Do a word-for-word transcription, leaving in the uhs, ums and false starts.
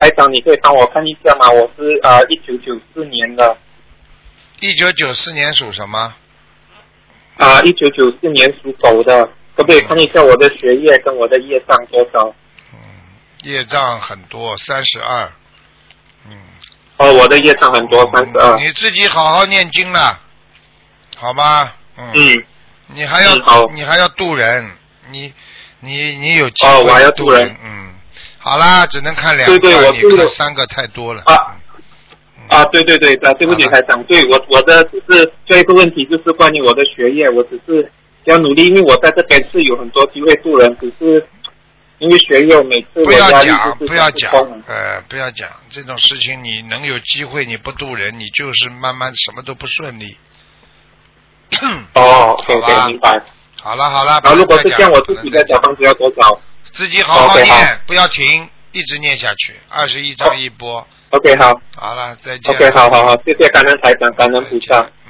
台长，你可以帮我看一下吗？我是呃一九九四年的。 一九九四年属什么？ 啊，一九九四年属狗的，可不可以看一下我的学业跟我的业障多少？ 嗯，业障很多，三十二。嗯。 哦，我的业障很多，三十二。 你自己好好念经了，好吗？嗯。 嗯。 你还要、 嗯、 你还要渡人，你你你有机会哦，我还要渡人。 嗯。好啦，只能看两个， 对对，我你看三个太多了。 啊。啊，对对对，啊，对不起台长，对我我的只是最后一个问题就是关于我的学业，我只是要努力，因为我在这边是有很多机会渡人，只是因为学业我每次不要讲不要讲，呃，不要讲这种事情，你能有机会你不渡人，你就是慢慢什么都不顺利。 哦 ，OK OK， 明白。 好了好了， 然后如果是这样，我自己的小房子要多少？ 自己好好念， okay, 不要停，一直念下去，二十一章一波。 OK， 好。 好了，再见。 OK， 好好好，谢谢感恩台长，感恩菩萨。